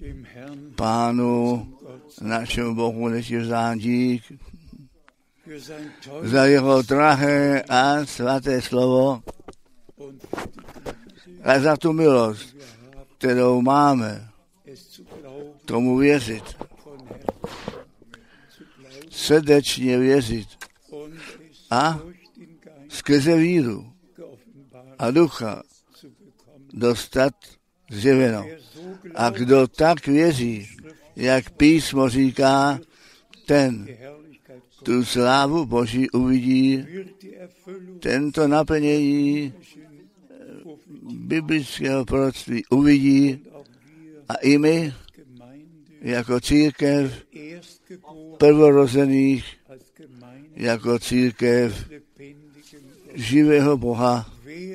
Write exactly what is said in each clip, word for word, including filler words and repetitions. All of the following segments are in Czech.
Pánu, našemu Bohu, nechci vzdát dík za jeho drahé a svaté slovo a za tu milost, kterou máme, tomu věřit. Srdečně věřit a skrze víru a ducha dostat zjeveno. A kdo tak věří, jak písmo říká, ten tu slávu Boží uvidí, tento naplnění biblického proroctví uvidí a i my, jako církev prvorozených, jako církev živého Boha,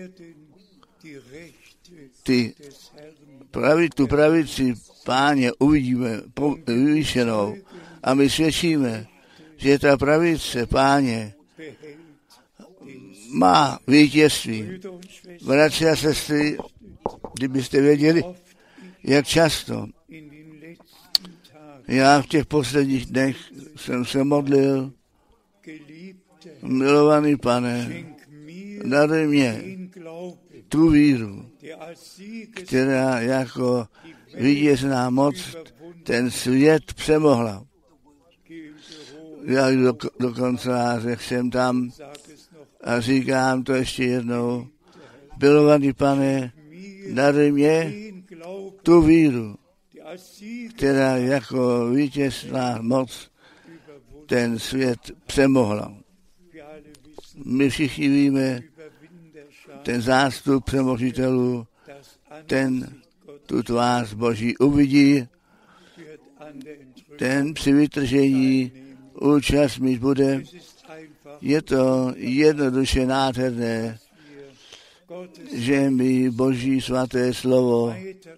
ty pravi, tu pravici Páně uvidíme vyvýšenou a my svědčíme, že ta pravice Páně má vítězství. Bratři a sestry, kdybyste věděli, jak často já v těch posledních dnech jsem se modlil, milovaný Pane, daruj mě tu víru, která jako vítězná moc ten svět přemohla. Já do, dokonce řekl jsem tam a říkám to ještě jednou, milovaný Pane, daruj mě tu víru, která jako vítězná moc ten svět přemohla. My všichni víme, ten zástup přemožitelů, ten tu tvář Boží uvidí, ten při vytržení účast mít bude. Je to jednoduše nádherné, že my Boží svaté slovo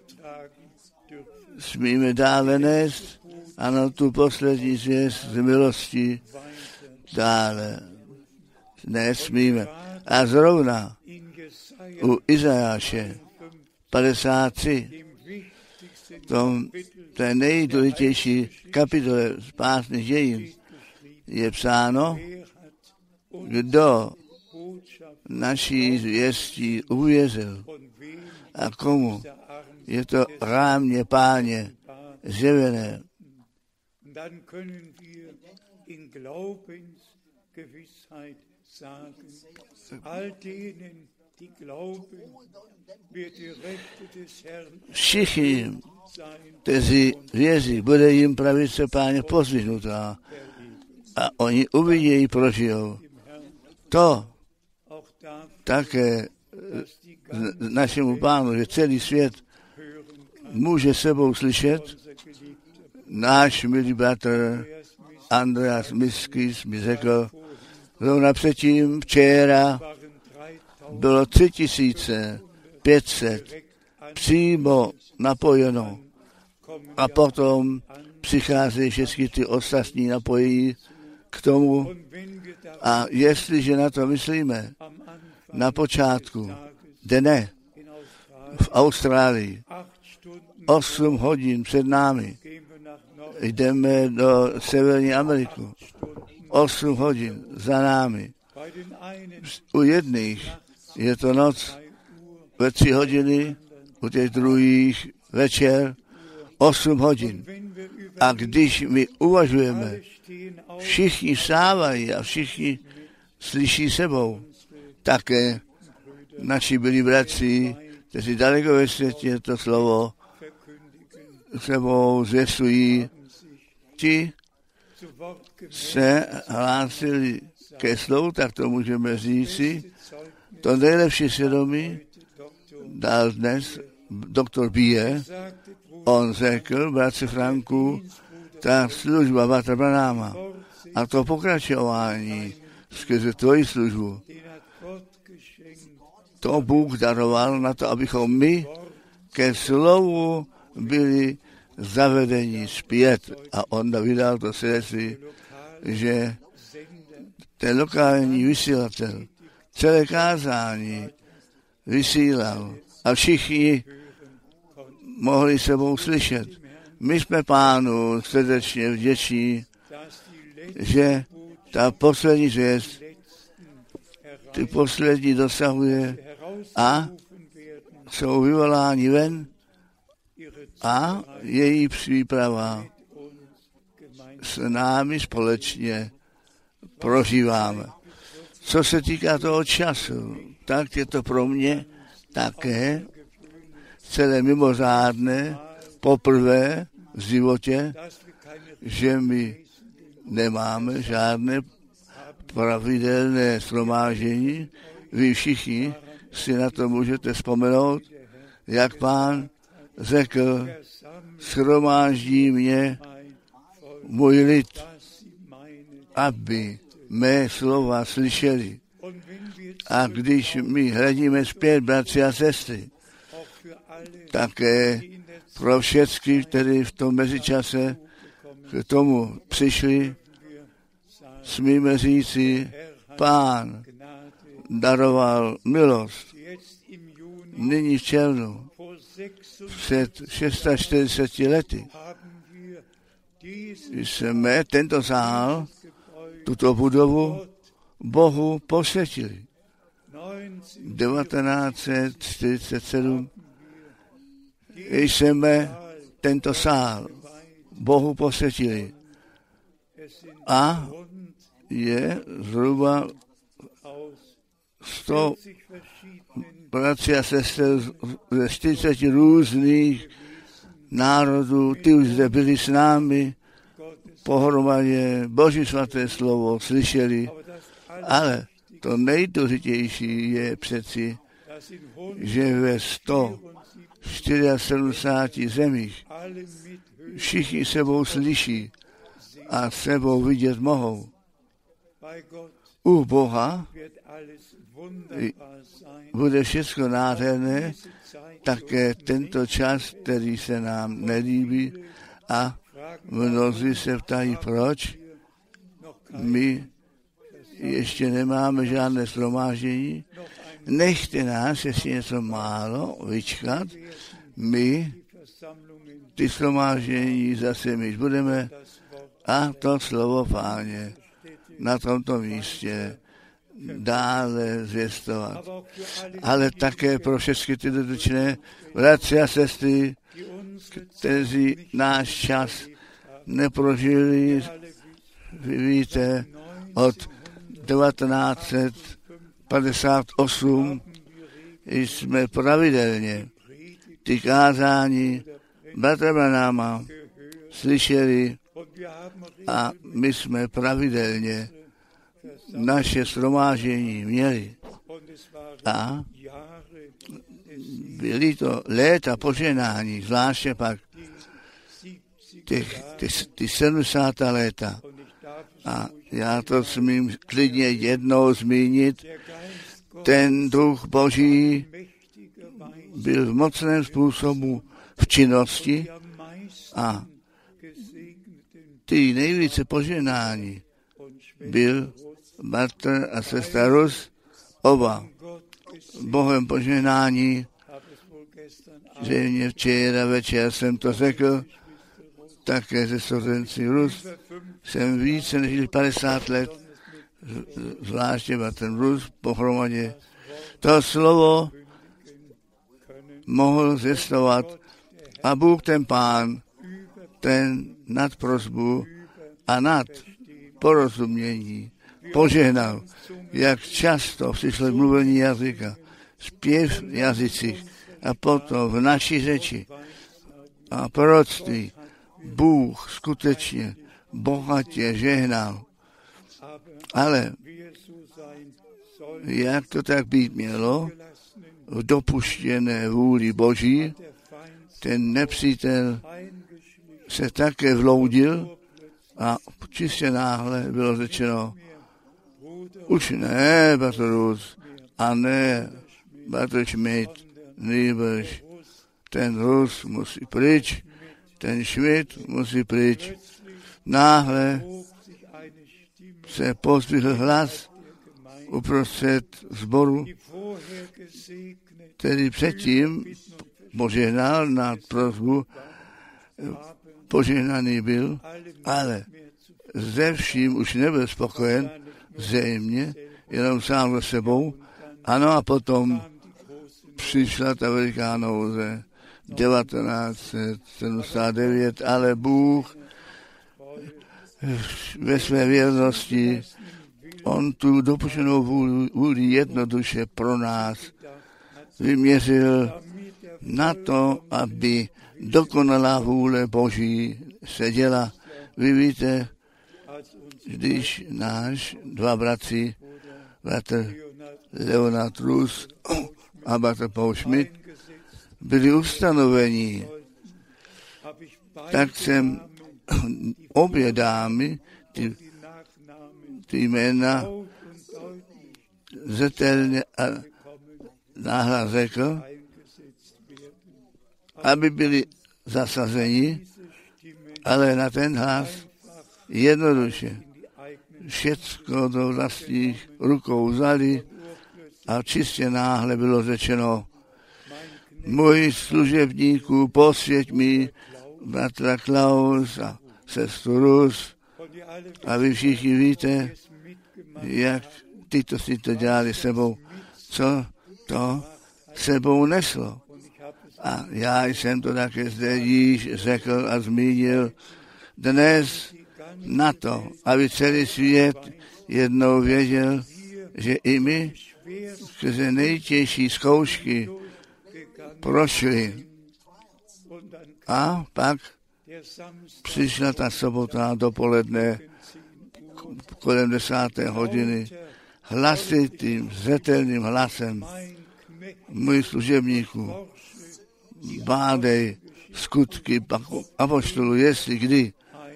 smíme dále nést, ano, tu poslední zvěst z milosti dále nesmíme. A zrovna u Izajáše padesát tři, tom té nejdůležitější kapitole spásných dějin, je psáno, kdo naší zvěstí uvěřil a komu je to rámě Páně zjevené. Všichni, kteří věří, bude jim pravice Páně pozvihnutá a oni uvidějí, prožijou. To také našemu Pánu, že celý svět může sebou slyšet. Náš milý bratr Andreas Miskis mi řekl, zrovna předtím včera bylo tři tisíce pět set přímo napojeno a potom přicházejí všechny ty ostatní napojení k tomu. A jestliže na to myslíme, na počátku dne v Austrálii, osm hodin před námi, jdeme do Severní Ameriky, osm hodin za námi. U jedných je to noc ve tři hodiny, u těch druhých večer osm hodin. A když my uvažujeme, všichni vstávají a všichni slyší sebou, také naši byli bratři, kteří daleko ve světě to slovo sebou zvěstují, ti se hlásili ke slovu, tak to můžeme říci. To nejlepší svědomí dal dnes doktor Bie. On řekl, bratře Franku, ta služba bratra Branáma a to pokračování skrze tvoji službu, to Bůh daroval na to, abychom my ke slovu byli zavedení zpět. A on vydal to svědectví, že ten lokální vysílatel celé kázání vysílal a všichni mohli sebou slyšet. My jsme Pánu srdečně vděční, že ta poslední zvěst, ty poslední dosahuje a jsou vyvoláni ven a její příprava s námi společně prožíváme. Co se týká toho času, tak je to pro mě také celé mimořádné, poprvé v životě, že my nemáme žádné pravidelné shromáždění. Vy všichni si na to můžete vzpomenout, jak Pán řekl, shromáždí mě můj lid, aby mé slova slyšeli. A když my hledíme zpět, bratři a sestry, také pro všechny, kteří v tom mezičase k tomu přišli, smíme říci, Pán daroval milost. Nyní v červnu, před čtyřiceti šesti lety, jsme tento sál, tuto budovu Bohu posvětili. devatenáct set čtyřicet sedm jsme tento sál Bohu posvětili. A je zhruba sto bratří a sestry ze čtyřiceti různých národů, ty už zde byli s námi, pohromadě Boží svaté slovo slyšeli, ale to nejdůležitější je přeci, že ve sto sedmdesáti čtyřech zemích všichni sebou slyší a sebou vidět mohou. U Boha bude všechno nádherné, také tento čas, který se nám nelíbí a mnozí se ptají, proč my ještě nemáme žádné shromáždění. Nechte nás ještě něco málo vyčkat. My ty shromáždění zase mít budeme a to slovo Páně na tomto místě dále zvěstovat. Ale také pro všechny ty dotyčné bratři a sestry, kteří náš čas neprožili, vy víte, od devatenáct set padesát osm jsme pravidelně ty kázání bratra Branáma slyšeli a my jsme pravidelně naše shromáždění měli. A byly to léta poženání, zvláště pak těch, ty, ty sedmdesátá léta. A já to smím klidně jednou zmínit. Ten duch Boží byl v mocném způsobu v činnosti a ty nejvíce poženání byl bratr a sestra Rus, oba Bohem poženání. Zřejmě včera večer jsem to řekl, také ze sourozenci Rus. Jsem více než padesát let, zvláště bratr Rus, pohromadě. To slovo mohl zjistovat a Bůh ten Pán, ten nad prosbu a nad porozumění požehnal, jak často přišlo mluvení jazyka, zpěv v jazycích a potom v naší řeči a proroctví Bůh skutečně bohatě žehnal. Ale jak to tak být mělo, v dopuštěné vůli Boží, ten nepřítel se také vloudil a čistě náhle bylo řečeno, už ne, bratr Rus, a ne, bratr Schmidt, nýbrž ten Rus musí pryč, ten Schmidt musí pryč. Náhle se pozdvihl hlas uprostřed sboru, který předtím požehnal na prosbu, požehnaný byl, ale ze vším už nebyl spokojen, zřejmě, jenom sám se sebou. Ano, a potom přišla ta veliká nouze, devatenáct set sedmdesát devět, ale Bůh ve své věrnosti, on tu dopuštěnou vůli, vůli jednoduše pro nás vyměřil na to, aby dokonalá vůle Boží se děla. Vy víte, když náš dva bratři, bratr Leonard Rus a bratr Paul Schmidt, byli ustanoveni, tak jsem obě dámy, ty, ty jména zetelně a náhlas řekl, aby byli zasazeni, ale na ten hlas jednoduše všecko do vlastních rukou vzali a čistě náhle bylo řečeno: můj služebníku, posvěť mi bratra Klaus a sestru Rus. A vy všichni víte, jak tyto si to dělali sebou, co to sebou neslo. A já jsem to také zde již řekl a zmínil. Dnes na to, aby celý svět jednou věděl, že i my skrze nejtěžší zkoušky prošli. A pak přišla ta sobota dopoledne kolem desáté hodiny hlasitým, zřetelným hlasem: můj služebníku, bádej skutky apoštolů, jestli kdy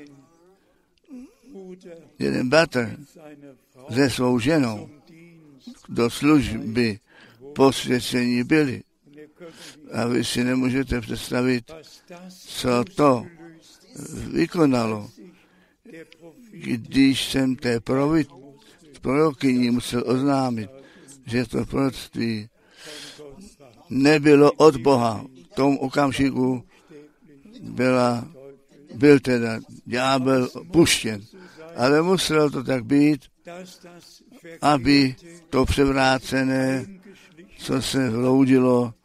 jeden bratr se svou ženou do služby posvěcení byli. A vy si nemůžete představit, co to vykonalo, když jsem té prorokyni musel oznámit, že to proroctví nebylo od Boha. V tom okamžiku byla, byl teda ďábel puštěn. Ale muselo to tak být, aby to převrácené, co se vloudilo,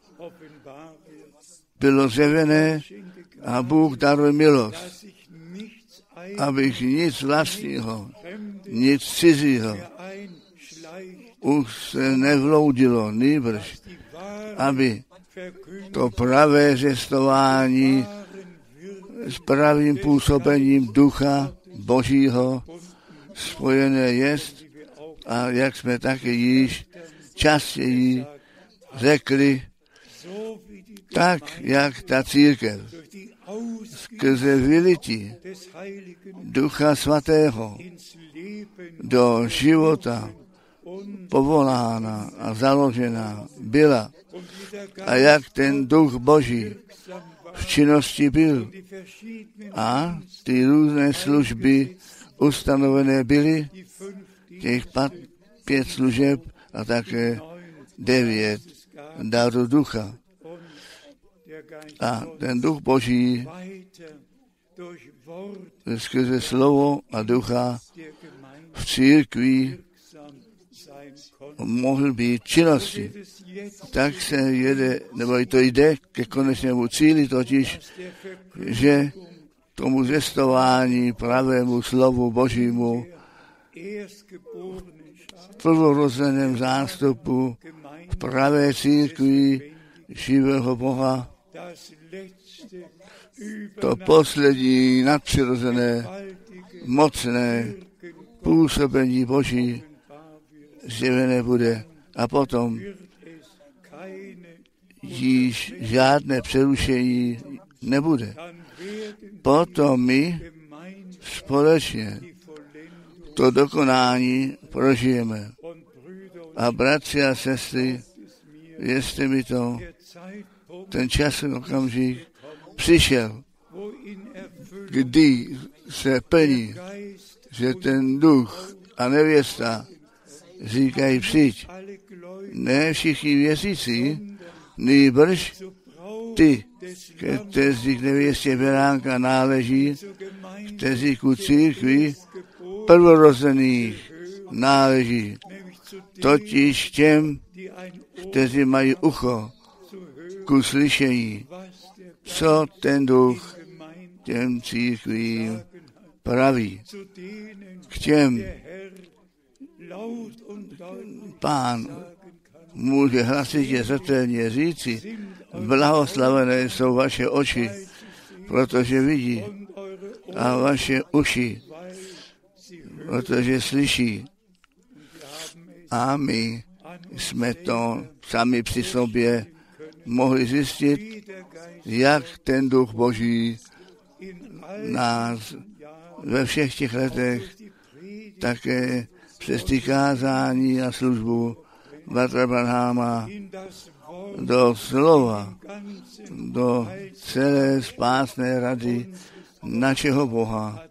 bylo zjevené a Bůh daruje milost, abych nic vlastního, nic cizího už se nevloudilo, nýbrž, aby to pravé zvěstování s pravým působením Ducha Božího spojené jest, a jak jsme také již častěji řekli, tak jak ta církev skrze vylití Ducha Svatého do života povolána a založena byla, a jak ten Duch Boží v činnosti byl a ty různé služby ustanovené byly, těch pat, pět služeb a také devět darů ducha. A ten Duch Boží skrze slovo a ducha v církvi mohl být činnosti. Tak se jede, nebo to jde ke konečnému cíli, totiž, že tomu zvěstování pravému slovu Božímu v prvorozeném zástupu v pravé církvi živého Boha, to poslední nadpřirozené, mocné působení Boží zjevené bude. A potom již žádné přerušení nebude. Potom my společně to dokonání prožijeme. A bratři a sestry, věřte mi to, ten časový okamžik přišel, kdy se plní, že ten duch a nevěsta říkají přijď. Ne všichni věřící, nýbrž ty, kteří k nevěstě beránka náleží, kteří ku církvi prvorozených náleží, totiž těm, kteří mají ucho ku slyšení, co ten duch těm církvím praví. K těm Pán může hlasitě zřetelně říci, blahoslavené jsou vaše oči, protože vidí, a vaše uši, protože slyší. A my jsme to sami při sobě mohli zjistit, jak ten duch Boží nás ve všech těch letech také přes ty kázání a službu bratra Branhama do slova, do celé spásné rady našeho Boha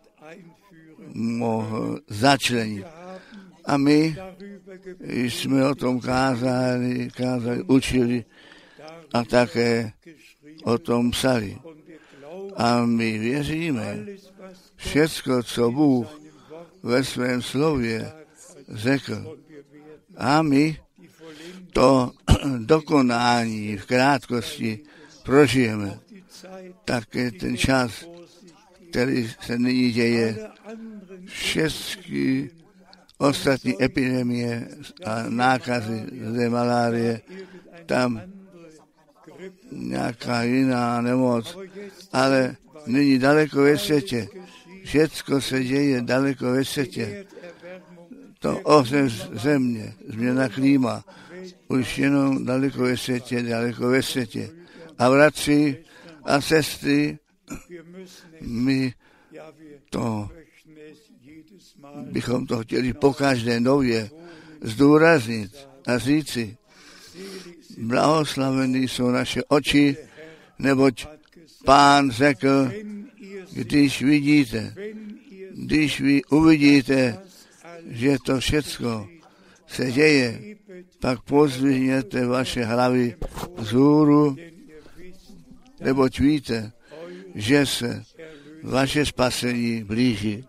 mohl začlenit. A my jsme o tom kázali, kázali, učili a také o tom psali. A my věříme, všecko, co Bůh ve svém slově řekl. A my to dokonání v krátkosti prožijeme. Také ten čas, který se nyní děje, všechny ostatní epidemie a nákazy ze malárie, tam nějaká jiná nemoc, ale nyní daleko ve světě. Všecko se děje daleko ve světě. To ohřev země, změna klíma, už jenom daleko ve světě, daleko ve světě. A bratři a sestry, my to bychom to chtěli pokaždé nově zdůraznit a říci, blahoslavený jsou naše oči, neboť Pán řekl, když vidíte, když vy uvidíte, že to všecko se děje, pak pozdvihněte vaše hlavy vzhůru, neboť víte, že se vaše spasení blíží.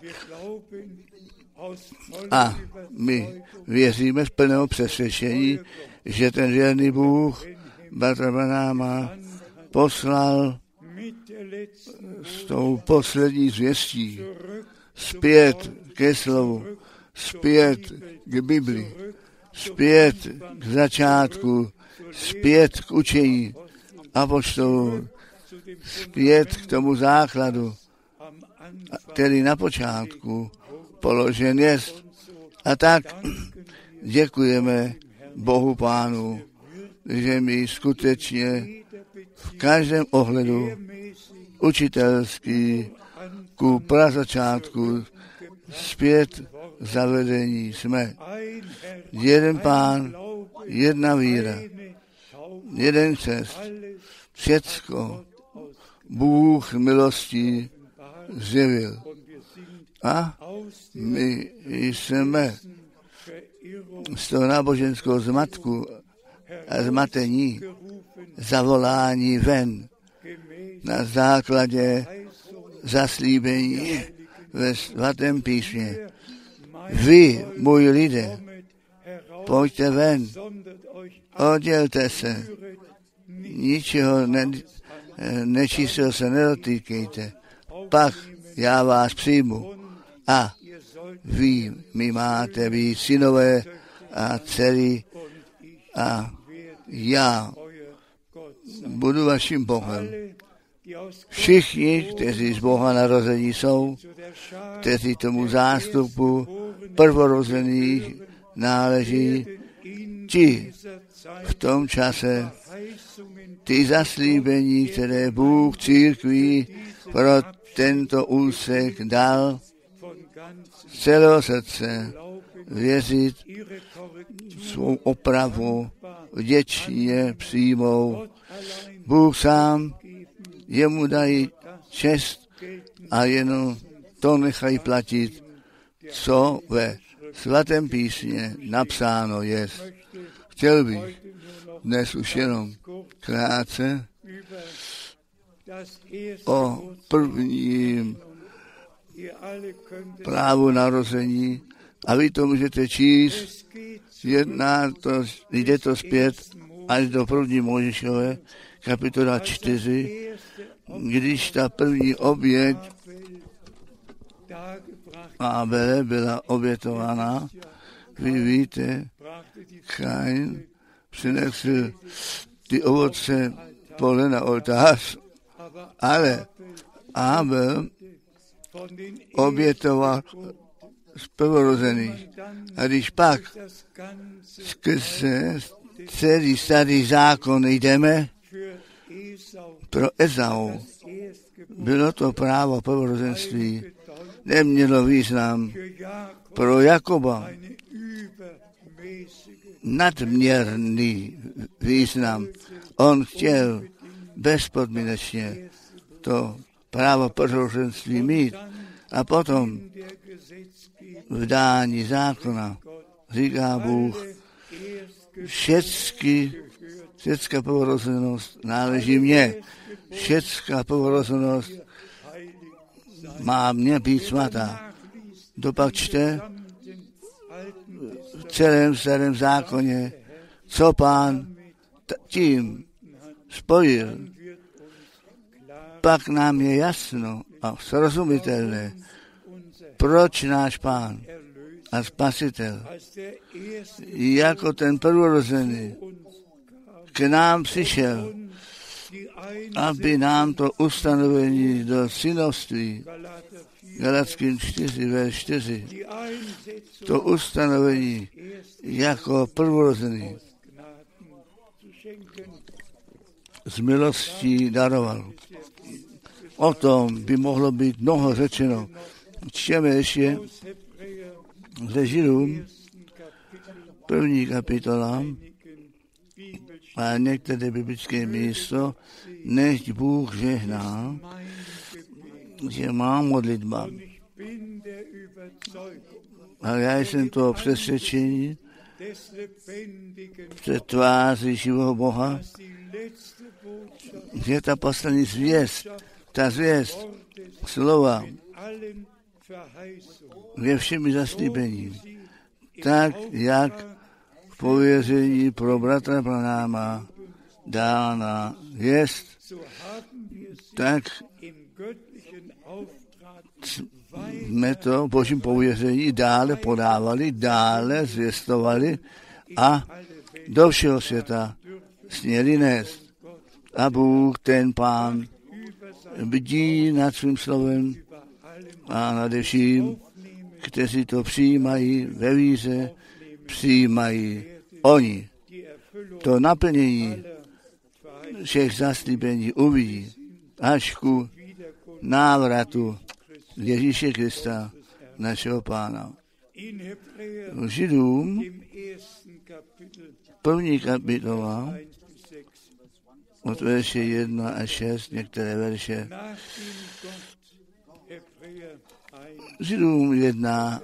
A my věříme z plného přesvědčení, že ten věrný Bůh bratra Branhama poslal s tou poslední zvěstí zpět ke slovu, zpět k Bibli, zpět k začátku, zpět k učení apoštolů, zpět k tomu základu, který na počátku položen jest. A tak děkujeme Bohu Pánu, že my skutečně v každém ohledu učitelský ku prazačátku zpět zavedení jsme. Jeden Pán, jedna víra, jeden křest, všecko Bůh milostí zjevil. A my jsme z toho náboženského zmatku a zmatení zavolání ven na základě zaslíbení ve svatém písmě. Vy, můj lidé, pojďte ven, oddělte se, ničeho ne, nečistého se nedotýkejte, pak já vás přijmu a vy mi máte být synové a dcery a já budu vaším Bohem. Všichni, kteří z Boha narození jsou, kteří tomu zástupu prvorozených náleží, ti v tom čase ty zaslíbení, které Bůh církví pro tento úsek dal, z celého srdce věřit, svou opravu vděčně přijmou. Bůh sám, jemu dají čest a jenom to nechají platit, co ve svatém písmě napsáno jest. Chtěl bych dnes už jenom krátce o prvním právu narození a vy to můžete číst, jedná to, jde to zpět až do první Mojžíšové, kapitola čtyři, když ta první oběť Abele byla obětována. Vy víte, Kain přinesl ty ovoce pole na oltář, ale Abel obětoval z prvorozených. A když pak skrze celý starý zákon jdeme pro Ezau, bylo to právo prvorozenství, nemělo význam pro Jakoba, nadměrný význam. On chtěl bezpodmínečně to právo prvorozenství mít a potom v dání zákona říká Bůh, všecky, všecká prvorozenost náleží mně, všecká prvorozenost má mě být svatá. Dopak čte v celém starém zákoně, co Pán tím spojil, pak nám je jasno a srozumitelné, proč náš Pán a Spasitel jako ten prvorozený k nám přišel, aby nám to ustanovení do synovství, Galatským čtyři, verš čtyři, to ustanovení jako prvorozený z milostí daroval. O tom by mohlo být mnoho řečeno. Čteme ještě ze Židům, první kapitola a některé biblické místo, nechť Bůh žehná, že má modlitba. A já jsem toho přesvědčení před tváří živého Boha, že ta poslední zvěst, ta zvěst slova ve všemi zaslíbení, tak jak v pověření pro bratra Branáma dána jest, tak jsme to v božím pověření dále podávali, dále zvěstovali a do všeho světa směli nést. A Bůh, ten Pán, bdí nad svým slovem a nade vším, kteří to přijímají ve víře, přijímají oni. To naplnění všech zaslíbení uvidí až ku návratu Ježíše Krista, našeho Pána. Židům, první kapitola, od verše jedna až šest, některé verše. Židům jedna,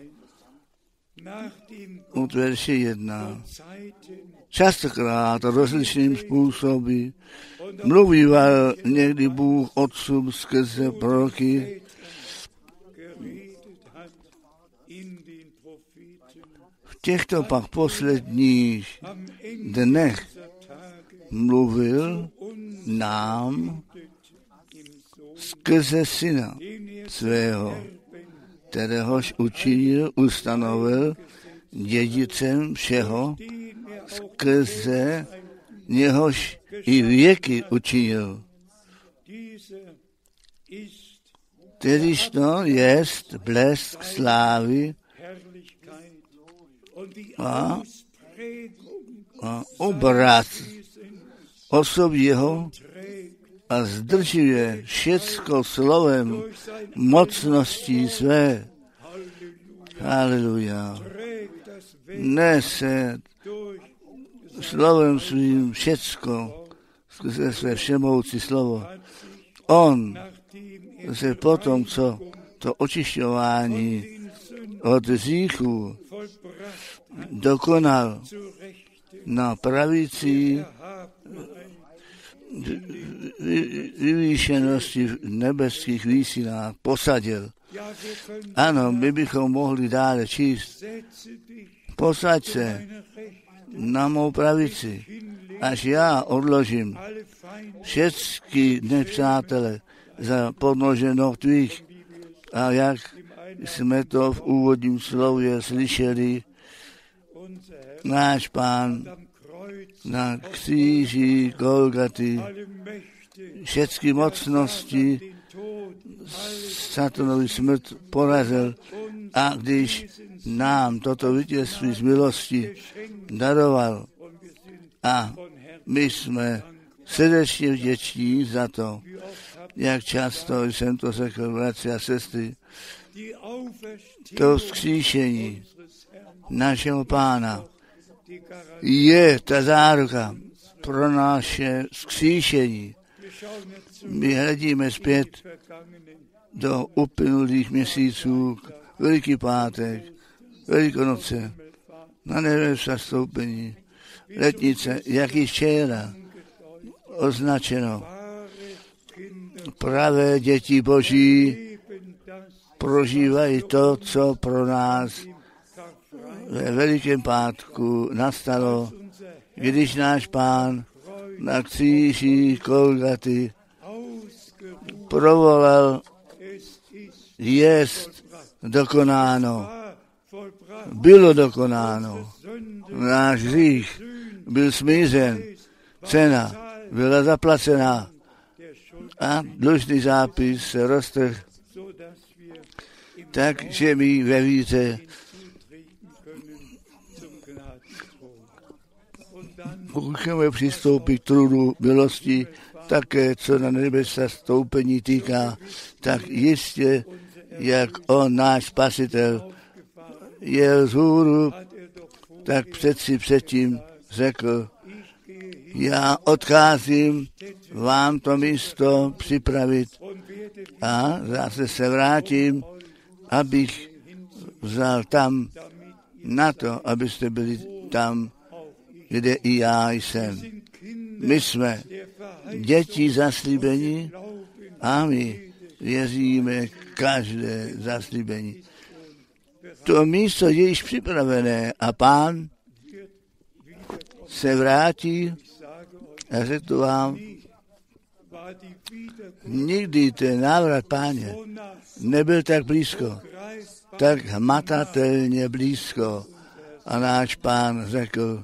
od verše jedna. Častokrát rozličným způsoby mluvíval někdy Bůh otcům skrze proroky, v těchto pak posledních dnech mluvil nám skrze syna svého, kteréhož učinil, ustanovil dědicem všeho, skrze něhož i věky učinil. Kterýž to jest blesk slávy a, a obraz osob jeho a zdržuje všecko slovem mocností své. Haleluja. Nese slovem svým všecko, skrze své všemoucí slovo. On se potom, co to očišťování od hříchů dokonal na pravici vyvýšenosti v nebeských výšinách posadil. Ano, my bychom mohli dále číst. Posaď se na mou pravici, až já odložím všechny nepřátele za podnože noh tvých. A jak jsme to v úvodním slově slyšeli, náš Pán na kříži Golgaty všechny mocnosti satanovi smrt porazil, a když nám toto vítězství z milosti daroval, a my jsme srdečně vděční za to, jak často jsem to řekl, bratři a sestry, to vzkříšení našeho Pána je ta záruka pro naše vzkříšení. My hledíme zpět do uplynulých měsíců, Velký pátek, Velikonoce, na nebe zastoupení, letnice, jak již včera označeno. Pravé děti Boží prožívají to, co pro nás ve Velikém pátku nastalo, když náš Pán na kříži Golgaty provolal, jest dokonáno. Bylo dokonáno. Náš hřích byl smířen. Cena byla zaplacená. A dlužný zápis se roztrhl. Takže my ve víře můžeme přistoupit k trudu milosti, také co na nebe se stoupení týká, tak jistě, jak on, náš spasitel, jel z hůru, tak přeci předtím řekl, já odcházím vám to místo připravit a zase se vrátím, abych vzal tam na to, abyste byli tam, kde i já jsem. My jsme děti zaslíbení a my věříme každé zaslíbení. To místo je již připravené a Pán se vrátí a řekl vám, nikdy ten návrat Páně nebyl tak blízko, tak hmatatelně blízko. A náš Pán řekl,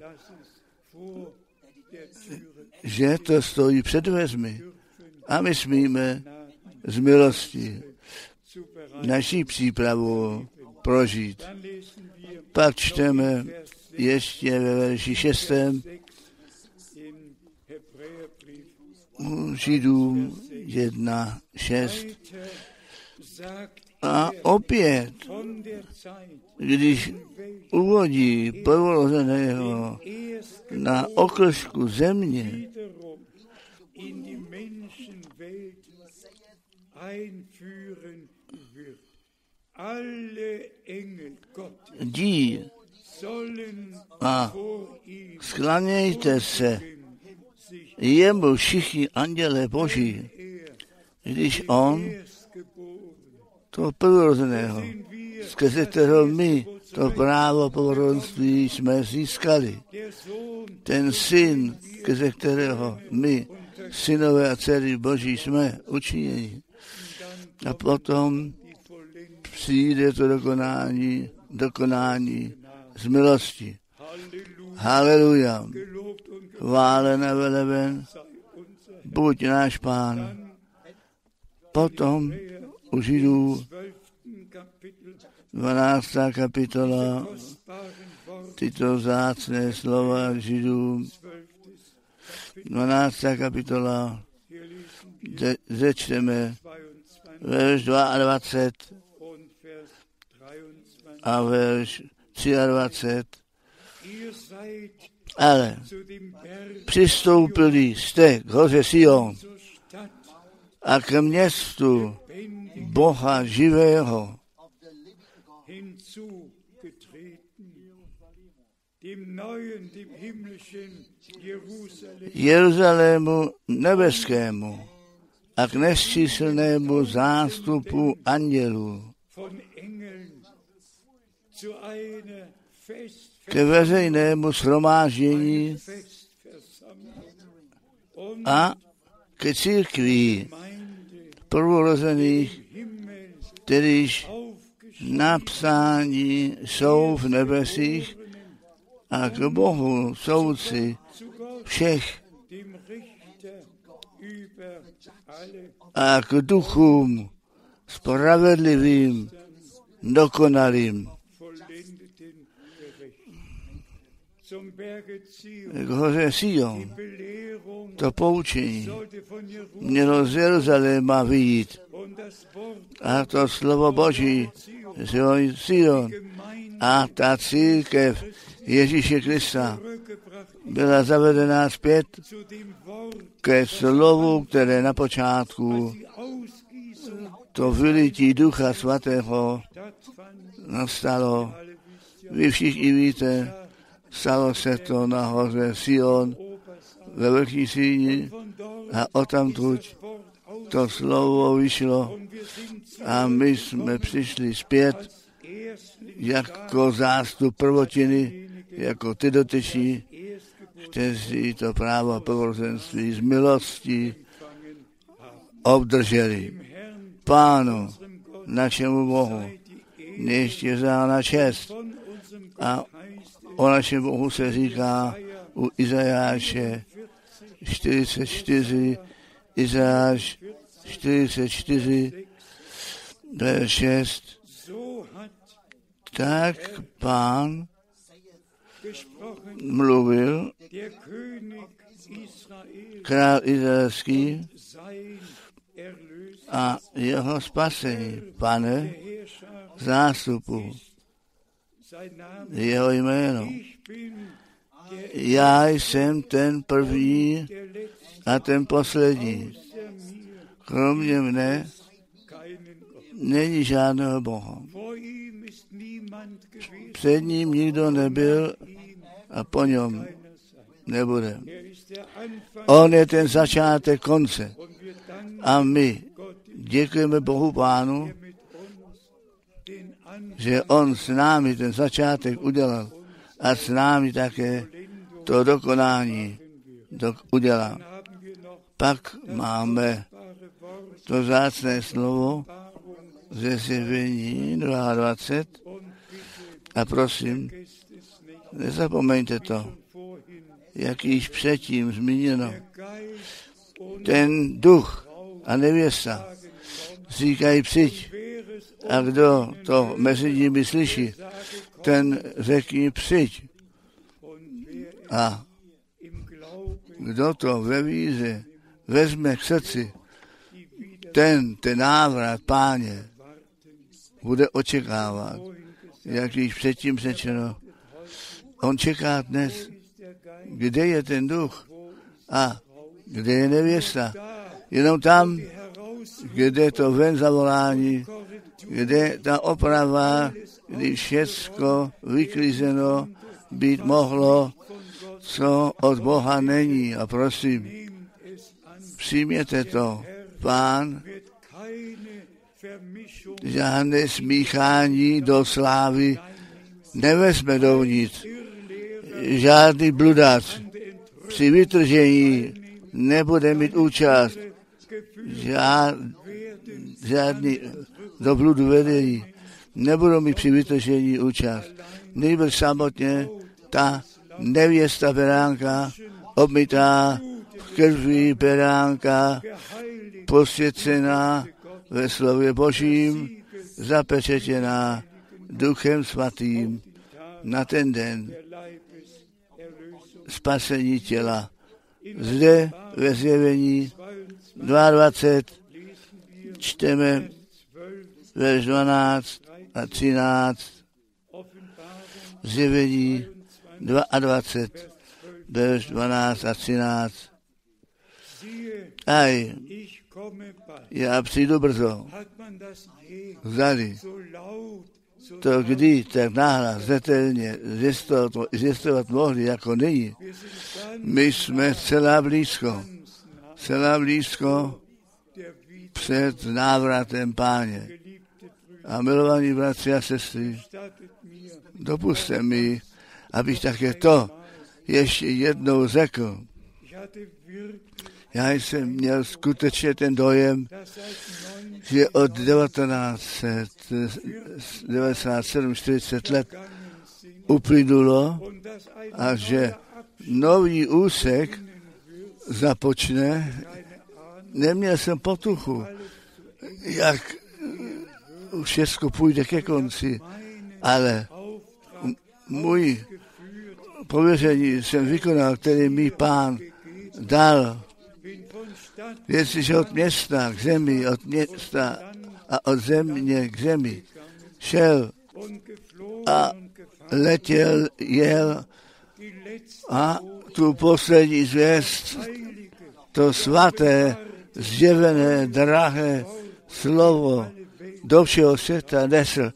že to stojí před dveřmi a my smíme z milosti naší přípravu prožít. Pak čteme ještě ve verši šestém Židům jedna šest. A opět, když uvodí prvorozeného na oklšku země, jdi a sklánějte se jemu všichni anděle Boží, když on toho prvorozeného, skrze kterého my to právo prvorodství jsme získali. Ten syn, skrze kterého my, synové a dcery Boží, jsme učiněni. A potom přijde to dokonání, dokonání z milosti. Haleluja. Chválen a veleben, buď náš Pán. Potom u Židů dvanáctá kapitola, tyto vzácné slova Židů, dvanáctá kapitola, zečteme verš dvacet dva a verš dvacet tři. Ale přistoupili jste k hoře Sion a k městu Boha živého, Jeruzalému nebeskému a k nesčíslnému zástupu andělů, ke veřejnému shromáždění a ke církví prvorozených, kterýž napsání jsou v nebesích, a k Bohu soudci všech a k duchům spravedlivým, dokonalým. K hoře Sion to poučení mělo z Jeruzaléma vyjít a to slovo Boží z Sion a ta církev Ježíše Krista byla zavedená zpět ke slovu, které na počátku to vylití Ducha Svatého nastalo. Vy všichni víte, stalo se to na hoře Sion ve Velký síni a odtamtud to slovo vyšlo a my jsme přišli zpět jako zástup prvotiny, jako ty dotyční, kteří to právo prvorozenství z milosti obdrželi. Pánu, našemu Bohu, ještě za na čest. A o našem Bohu se říká u Izajáše čtyřicet čtyři, Izajáš čtyřicet čtyři, verš šest. Tak Pán mluvil, král izraelský a jeho spasení, Pane zástupu, jeho jméno. Já jsem ten první a ten poslední. Kromě mne není žádného Boha. Před ním nikdo nebyl a po něm nebude. On je ten začátek konce. A my děkujeme Bohu Pánu, že on s námi ten začátek udělal a s námi také to dokonání dok- udělá. Pak máme to vzácné slovo ze Zjevení dvacet dva a prosím, nezapomeňte to, jak již předtím zmíněno. Ten duch a nevěsta říkají přijď. A kdo to mezi nimi slyší, ten řekni přijď. A kdo to ve víře vezme k srdci, ten, ten návrat Páně, bude očekávat, jak již předtím řečeno. On čeká dnes, kde je ten duch a kde je nevěsta. Jenom tam, kde to ven zavolání, kde ta oprava, kdy všecko vyklízeno být mohlo, co od Boha není. A prosím, přijměte to. Pán žádné smíchání do slávy nevezme dovnitř. Žádný bludač při vytržení nebude mít účast. Žád, žádný do bludu vedení nebudou mít při vytržení účast. Nejbrž samotně ta nevěsta beránka, obmytá v krví beránka, posvěcená ve slově Božím, zapečetěná Duchem Svatým na ten den spasení těla. Zde ve Zjevení dvacet dva čteme verš dvanáct a třináct. Zjevení dvacet dva verš dvanáct a třináct. Aj, já přijdu brzo. Zdali to kdy tak náhle zřetelně zjistovat mohli jako nyní. My jsme celá blízko, celá blízko před návratem Páně. A milovaní bratři a sestry, dopuste mi, abych také to ještě jednou řekl. Já jsem měl skutečně ten dojem, že od devatenáct devadesát sedm čtyřicet let uplynulo a že nový úsek započne. Neměl jsem potuchu, jak všechno půjde ke konci, ale můj pověření jsem vykonal, který mi Pán dal. Jestliže od města k zemi, od města a od země k zemi šel a letěl, jel a tu poslední zvěst, to svaté, zjevené, drahé slovo do všeho světa nesl.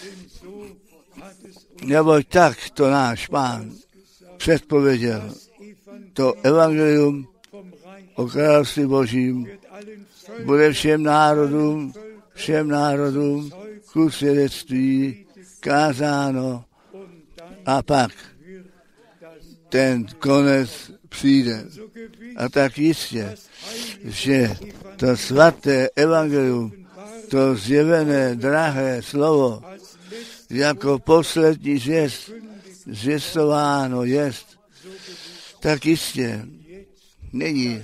Neboť tak to náš Pán předpověděl. To evangelium o království Božím bude všem národům, všem národům ku svědectví kázáno a pak ten konec přijde. A tak jistě, že to svaté evangelium, to zjevené drahé slovo, jako poslední zvěst zvěstováno jest, tak jistě není.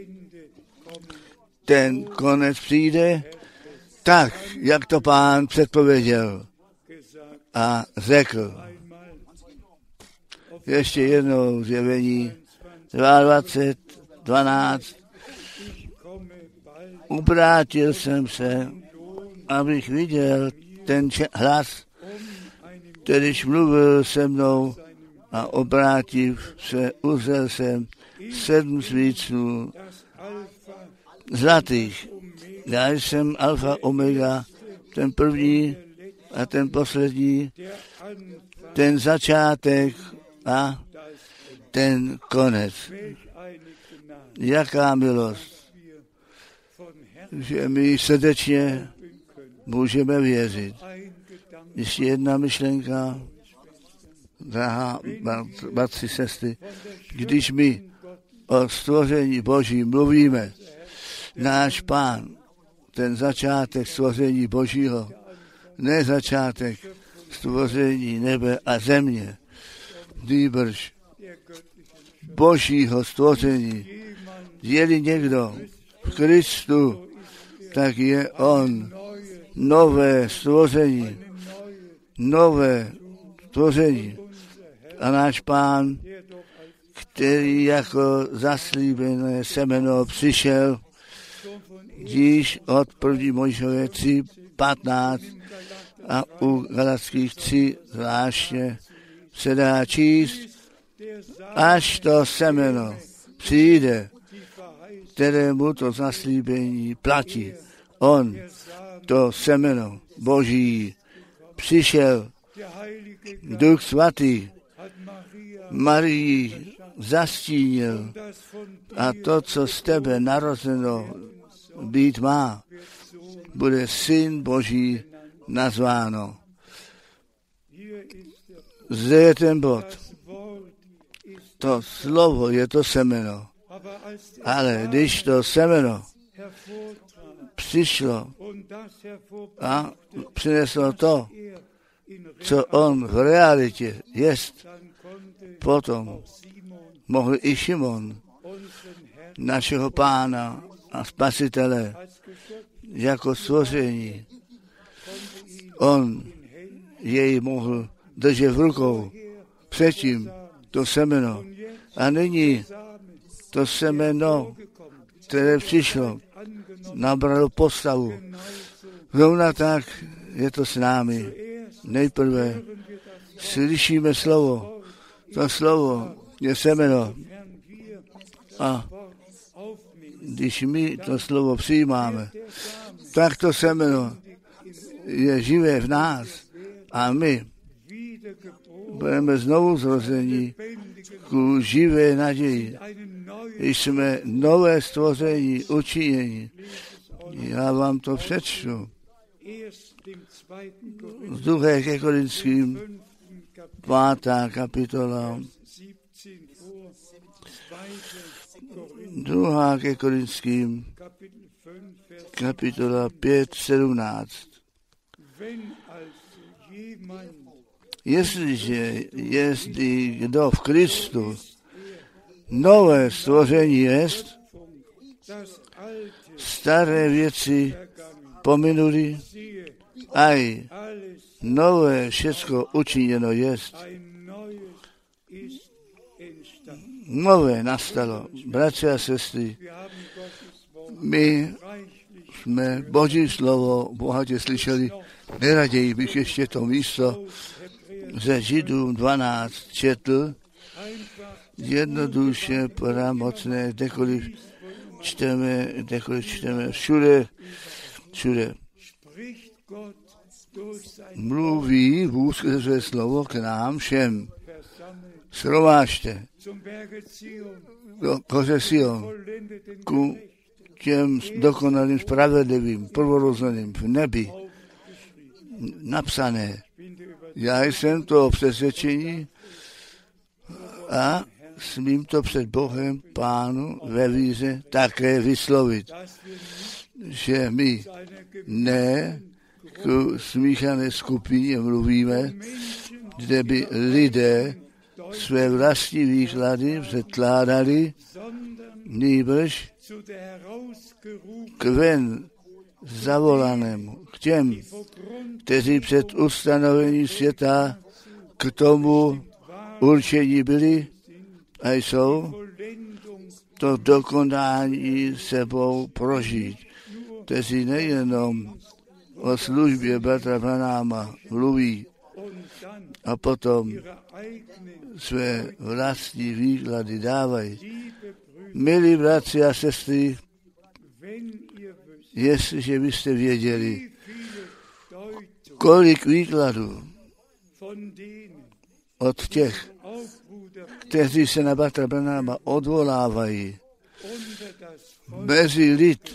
Ten konec přijde tak, jak to Pán předpověděl a řekl. Ještě jednou zjevení dvacet dva dvanáct. Obrátil jsem se, abych viděl ten hlas, kterýž mluvil se mnou a obrátiv se, uzřel jsem sedm svícnů zlatých. Já jsem alfa, omega, ten první a ten poslední, ten začátek a ten konec. Jaká milost, že my srdečně můžeme věřit. Ještě jedna myšlenka, drahá bratři, sestry, když my o stvoření Boží mluvíme, náš Pán, ten začátek stvoření Božího, ne začátek stvoření nebe a země, nýbrž Božího stvoření. Je-li někdo v Kristu, tak je on nové stvoření, nové stvoření. A náš Pán, který jako zaslíbené semeno přišel, již od první Mojžíšové tři patnáct a u Galatských tři zvláště se dá číst, až to semeno přijde, kterému to zaslíbení platí. On, to semeno Boží, přišel, Duch Svatý Marii zastínil a to, co z tebe narozeno být má, bude Syn Boží nazváno. Zde je ten bod. To slovo je to semeno. Ale když to semeno přišlo a přineslo to, co on v realitě jest, potom mohl i Šimon, našeho Pána a Spasitele, jako stvoření, on jej mohl držet v rukou, předtím to semeno. A nyní to semeno, které přišlo, nabralo postavu. Zrovna tak je to s námi. Nejprve slyšíme slovo. To slovo je semeno. A když my to slovo přijímáme, tak to semeno je živé v nás A my budeme znovu zrození ku živé naději. Jsme nové stvoření, učinění. Já vám to přečtu. Z druhé ke Korinským, pátá kapitola. Druhá ke Korinským, kapitola pět, sedmnáct. Jestliže jestli kdo v Kristu nové stvoření jest, staré věci pominuli, aj nové všecko učiněno jest. Nové nastalo. Bratři a sestry, my jsme Boží slovo bohatě slyšeli. Neraději bych ještě to místo ze Židům dvanáct četl, jednoduše, pravomocné, kdekoliv čteme, kdekoliv čteme, všude, všude. Mluví Bůh skrze své slovo k nám všem. Shromážďte do koře Sion, ku těm dokonalým, spravedlivým, prvorozeným v nebi napsané. Já jsem to přesvědčení a smím to před Bohem Pánu ve víře také vyslovit, že my ne k smíchané skupině mluvíme, kde by lidé své vlastní výklady předkládali, nýbrž k ven zavolanému, k těm, kteří před ustanovením světa k tomu určení byli a jsou to dokonání sebou prožít, kteří nejenom o službě bratra Branáma mluví a potom své vlastní výklady dávají. Milí bratři a sestry, jestliže byste věděli, kolik výkladů od těch, kteří se na bratra Branáma odvolávají, mezi lid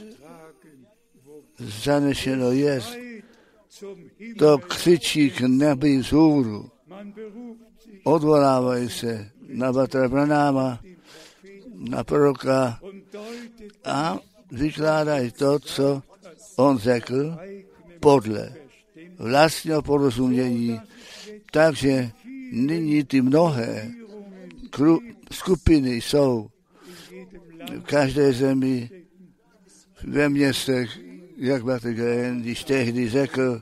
zanešeno jest, to křičí k nebi vzhůru. Odvolávají se na bratra Branáma, na proroka a vykládají to, co on řekl, podle vlastního porozumění. Takže nyní ty mnohé kru, skupiny jsou v každé zemi, ve městech, jak bratr Green, když tehdy řekl,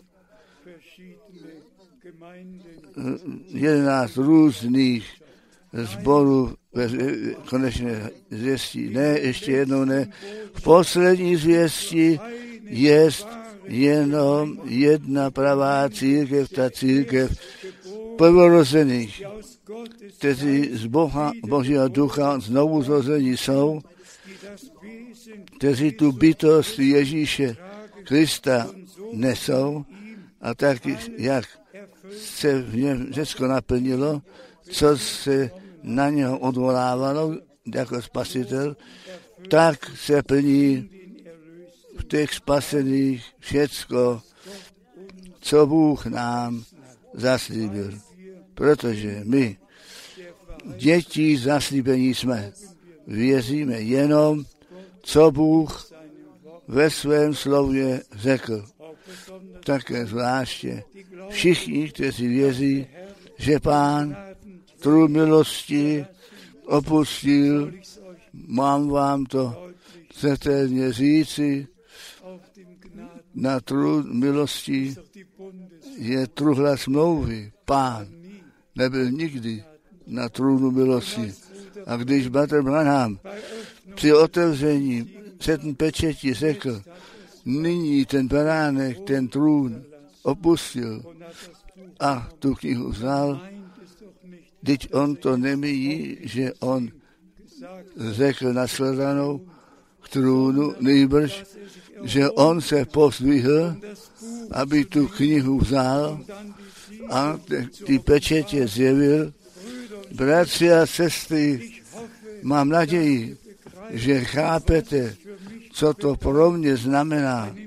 jedenáct různých sborů konečné zvěstí. Ne, ještě jednou ne. V poslední zvěstí jest jenom jedna pravá církev, ta církev prvorozených, kteří z Boha, Božího ducha znovu zrození jsou, kteří tu bytost Ježíše Krista nesou a tak, jak se v něm všechno naplnilo, co se na něho odvolávalo jako spasitel, tak se plní v těch spasených všecko, co Bůh nám zaslíbil. Protože my děti zaslíbení jsme. Věříme jenom, co Bůh ve svém slově řekl. Také zvláště všichni, kteří věří, že Pán trůn milosti opustil, mám vám to zřetelně říci, na trůn milosti je truhla smlouvy. Pán nebyl nikdy na trůnu milosti. A když bratr Branham při otevření sedm pečetí řekl, nyní ten beránek, ten trůn opustil a tu knihu vzal, teď on to nemíní, že on řekl nashledanou k trůnu, nejbrž, že on se pozdvihl, aby tu knihu vzal a ty pečetě zjevil. Bratři a sestry, mám naději, že chápete, co to pro mě znamená.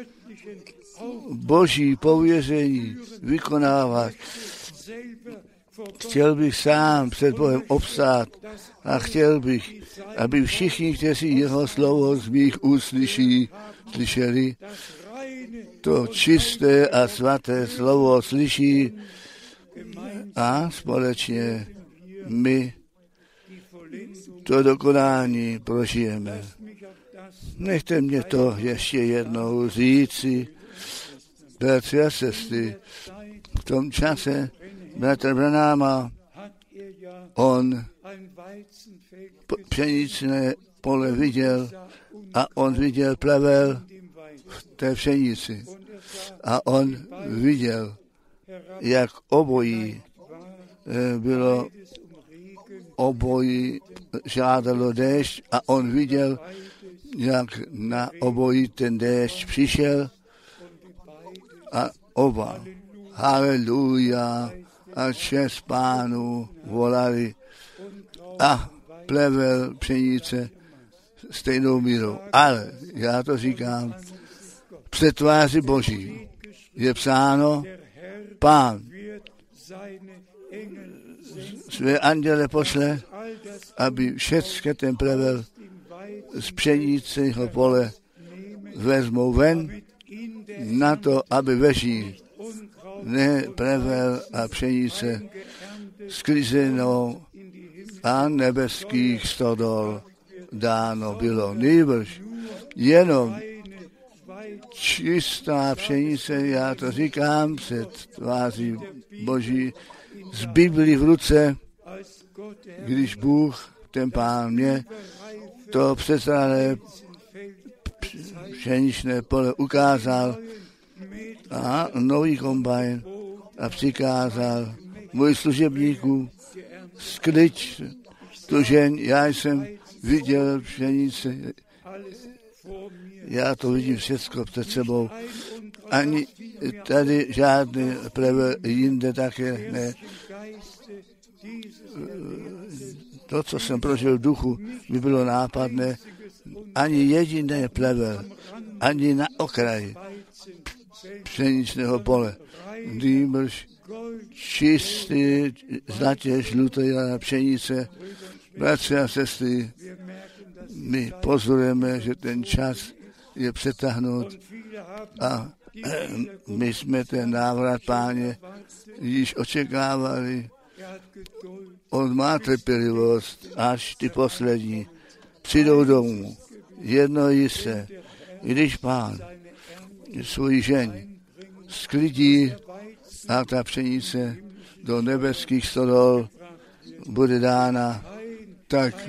Boží pověření vykonávat. Chtěl bych sám před Bohem obstát a chtěl bych, aby všichni, kteří jeho slovo z mých úst slyší, slyšeli, to čisté a svaté slovo slyší a společně my to dokonání prožijeme. Nechte mě to ještě jednou říci, bratři a sestry, v tom čase bratr Branáma, on pšeničné pole viděl a on viděl plevel v té pšenici. A on viděl, jak obojí bylo, obojí žádalo déšť a on viděl, jak na obojí ten déšť přišel a oba, haleluja, a čest Pánu volali a plevel pšenice stejnou mírou. Ale já to říkám, před tváři Boží je psáno, Pán své anděle pošle, aby všechny ten plevel z pšeničného pole vezmou ven na to, aby veží ne plevel a pšenice sklizenou a nebeských stodol dáno bylo. Nýbrž jenom čistá pšenice, já to říkám před tváří Boží, z Biblii v ruce, když Bůh, ten Pán mě, to přesralé pšeničné pole ukázal a nový kombajn a přikázal můj služebníku, sklič tu žen, já jsem viděl pšenici, já to vidím všecko před sebou, ani tady žádný plevel jinde také ne. To, co jsem prožil v duchu, by bylo nápadné, ani jediné plevel, ani na okraji pšeničného pole, nýbrž čistý, zlatě žluté pšenice. Bratři a sestry, my pozorujeme, že ten čas je přetahnut a my jsme ten návrat Páně již očekávali. On má trpělivost, až ty poslední přijdou domů. Jedno jisté, když Pán svůj žeň sklidí a ta pšenice do nebeských stodol bude dána, tak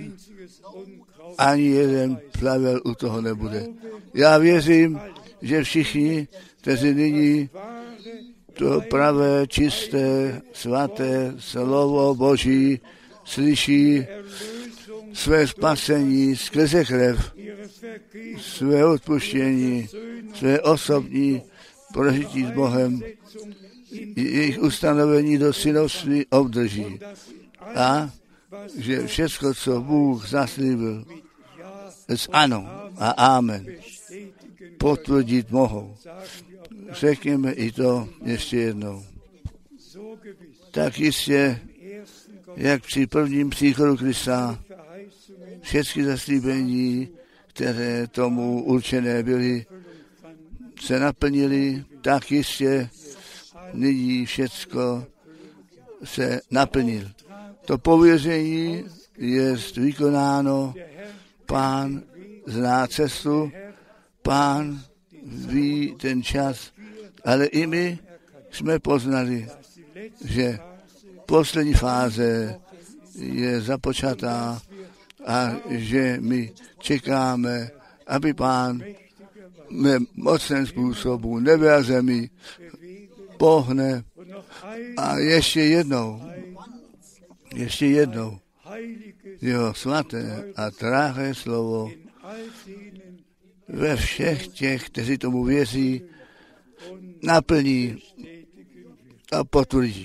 ani jeden plevel u toho nebude. Já věřím, že všichni, kteří nyní to pravé, čisté, svaté slovo Boží slyší, své spasení skrze krev, své odpuštění, své osobní prožití s Bohem, jejich ustanovení do synovství obdrží. A že všechno, co Bůh zaslíbil, s ano a amen, potvrdit mohou. Řekněme i to ještě jednou. Tak jistě, jak při prvním příchodu Krista, všechny zaslíbení, které tomu určené byly, se naplnily, tak jistě nyní všecko se naplnil. To pověření je vykonáno, Pán zná cestu, Pán ví ten čas, ale i my jsme poznali, že poslední fáze je započatá a že my čekáme, aby Pán ve mocném způsobu nebe a zemi pohne a ještě jednou, ještě jednou jeho svaté a drahé slovo ve všech těch, kteří tomu věří, naplní a potvrdí.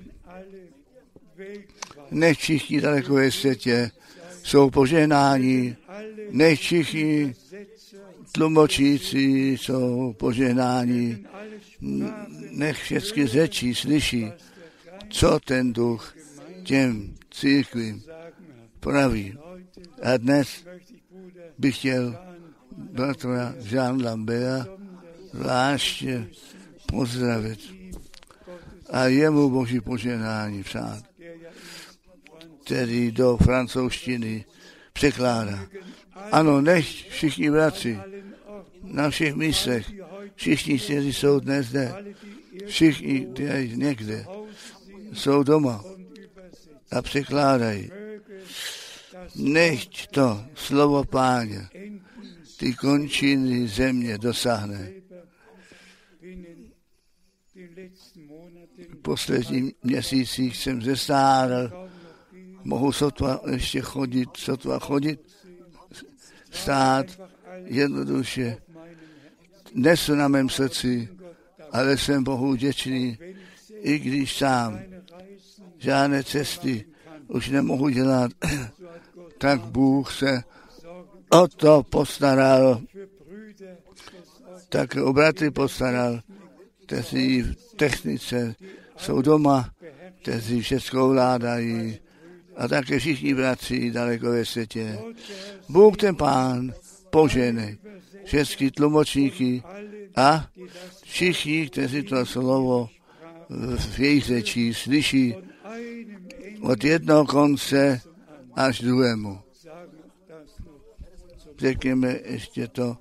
Nech všichni daleko ve světě jsou požehnáni, nech všichni tlumočící jsou požehnáni, nech všechny řeči slyší, co ten duch těm církvím praví. A dnes bych chtěl bratra Jean Lambert zvláště pozdravit a jemu Boží požehnání přát, který do francouzštiny překládá. Ano, nech všichni bratři na všech místech, všichni, kteří jsou dnes zde, všichni, kteří někde jsou doma a překládají. Nechť to slovo Páně ty končiny země dosáhne. V posledních měsících jsem zestárl, mohu sotva ještě chodit, sotva chodit, stát jednoduše. Nesu na mém srdci, ale jsem Bohu vděčný, i když sám žádné cesty už nemohu dělat, tak Bůh se o to postaral, tak o bratry postaral, kteří v technice jsou doma, kteří všechno ovládají a také všichni bratři daleko ve světě. Bůh ten Pán požehnej všechny tlumočníky a všichni, kteří to slovo v jejich řeči slyší od jednoho konce až druhému. Řekněme ještě to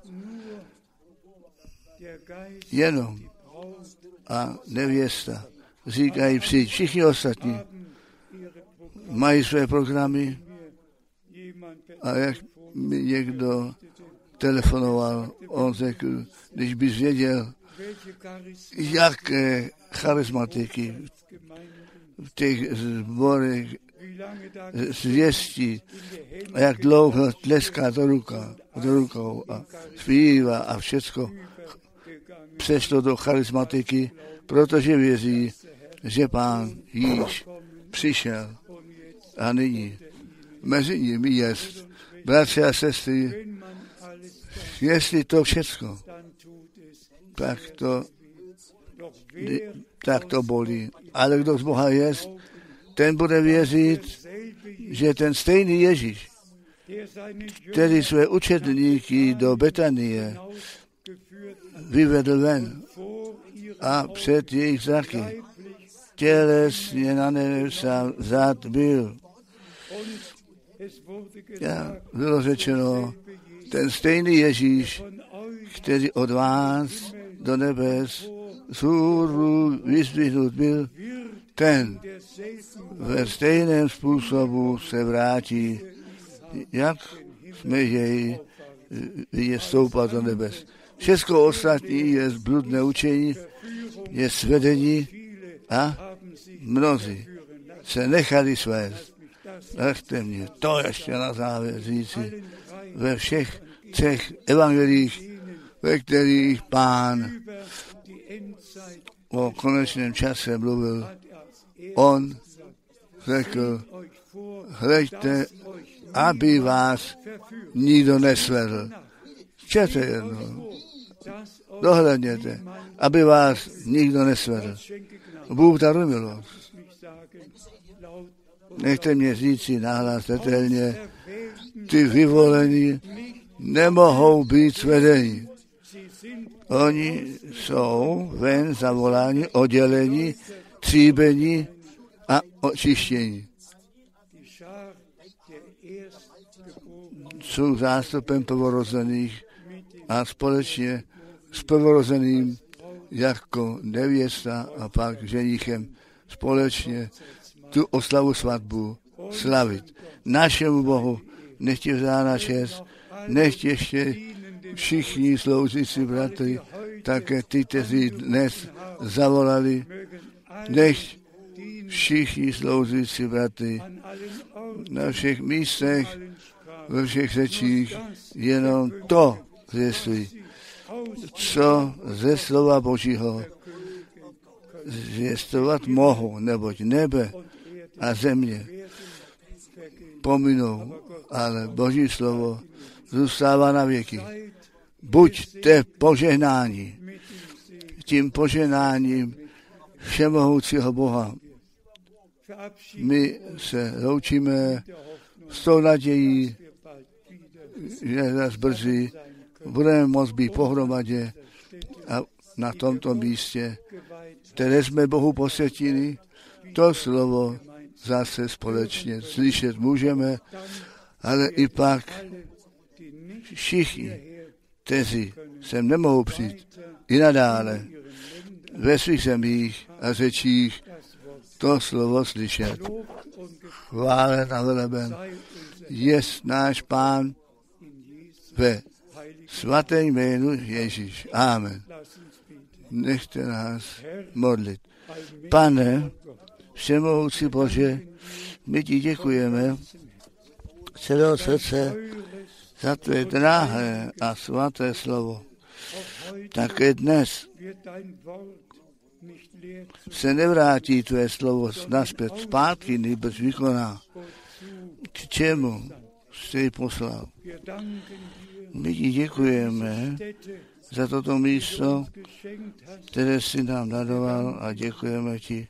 jenom a nevěsta říkají přijď. Všichni ostatní mají své programy a jak mi někdo telefonoval, on řekl, když bys věděl, jaké charismatiky v těch zborech zvěstí, a jak dlouho tleská do, ruka, do rukou a zpívá a všecko přešlo do charismatiky, protože věří, že Pán již přišel a nyní mezi nimi jest. Bratři a sestry, jestli to všecko, tak to, tak to bolí. Ale kdo z Boha jest, ten bude věřit, že ten stejný Ježíš, který své učedníky do Betanie vyvedl ven a před jejich zraky tělesně na nebesa vzat byl. Já bylo řečeno, ten stejný Ježíš, který od vás do nebes z hůru vyzdvihnut byl, ten ve stejném způsobu se vrátí, jak jsme jej vidět stoupat do nebes. Všechno ostatní je bludné učení, je svedení a mnozí se nechali svést. Nechte mě to ještě na závěr říci. Ve všech třech evangelích, ve kterých Pán o konečném čase mluvil, on řekl, hleďte, aby vás nikdo nesvedl. Čtěte jedno, dohledněte, aby vás nikdo nesvedl. Bůh daruje milost. Nechte mě říci nahlas detailně, ty vyvolení nemohou být svedeni. Oni jsou ven zavoláni, odděleni, tříbeni a očištění. Jsou zástupem prvorozených a společně s prvorozeným jako nevěsta a pak ženichem společně tu oslavu svatbu slavit. Našemu Bohu nechtě vzána čest, nechtě ještě všichni sloužící bratry, také ty, kteří dnes zavolali, nechť všichni sloužící bratry na všech místech, ve všech řečích, jenom to zvěstují, co ze slova Božího zvěstovat mohu, neboť nebe a země pominou, ale Boží slovo zůstává na věky. Buďte požehnáni tím požehnáním všemohoucího Boha. My se loučíme s tou nadějí, že zase brzy budeme moct být pohromadě a na tomto místě, které jsme Bohu posvětili, to slovo zase společně slyšet můžeme, ale i pak všichni, kteří sem nemohou přijít, i nadále ve svých zemích a řečích to slovo slyšet. Chválen a veleben jest náš Pán ve svatém jménu Ježíš. Amen. Nechte nás modlit. Pane, všemohoucí Bože, my ti děkujeme celého srdce za tvé drahé a svaté slovo. Také dnes se nevrátí tvé slovo naspět zpátky, nebož vykoná. K čemu jsi jej poslal? My ti děkujeme za toto místo, které jsi nám daroval, a děkujeme ti,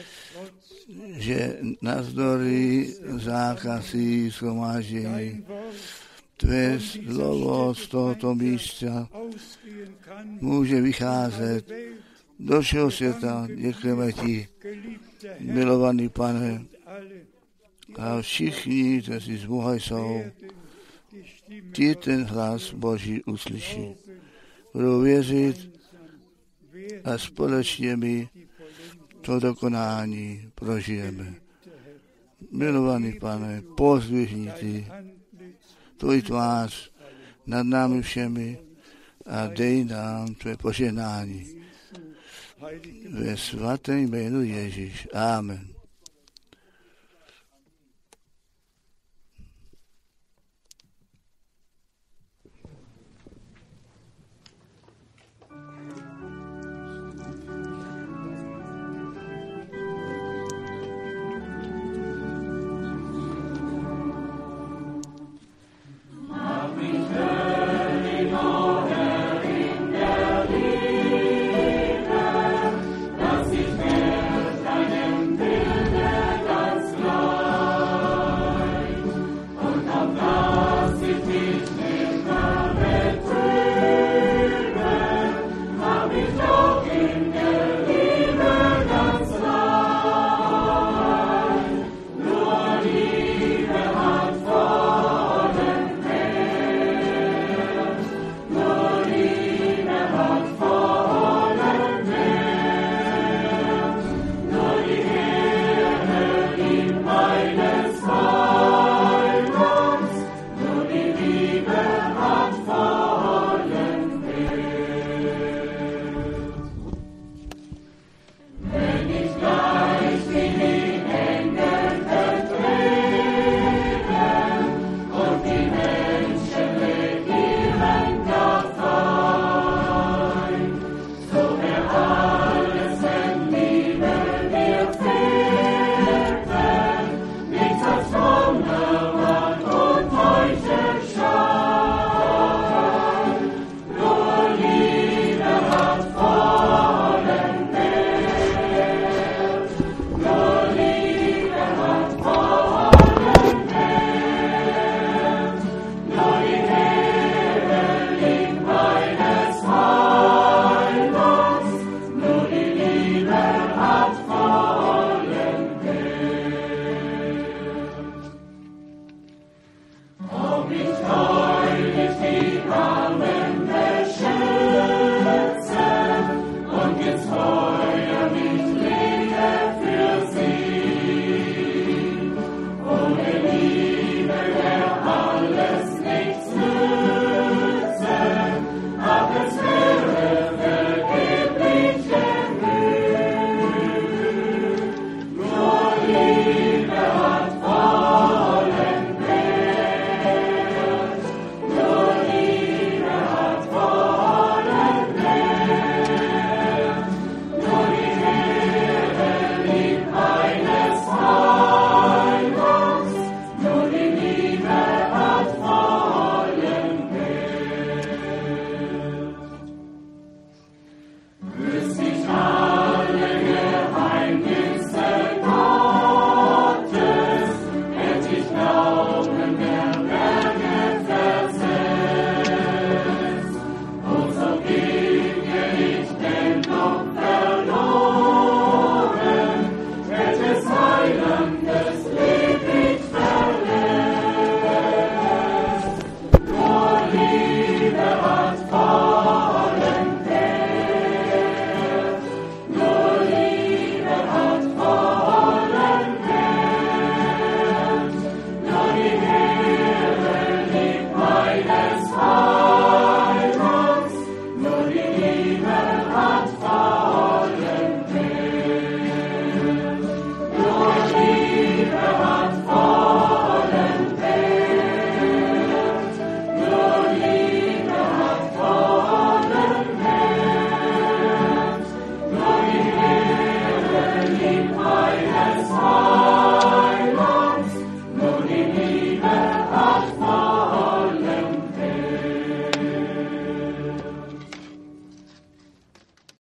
že navzdory zákazy shromáždění tvé slovo z tohoto místa může vycházet do všeho světa. Děkujeme ti, milovaný Pane, a všichni, kteří z Boha jsou, ti ten hlas Boží uslyší. Budou věřit a společně my to dokonání prožijeme. Milovaný Pane, pozdvihni ty tvoji tvář nad námi všemi a dej nám tvé požehnání. Ve svatém jménu Ježíš. Amen.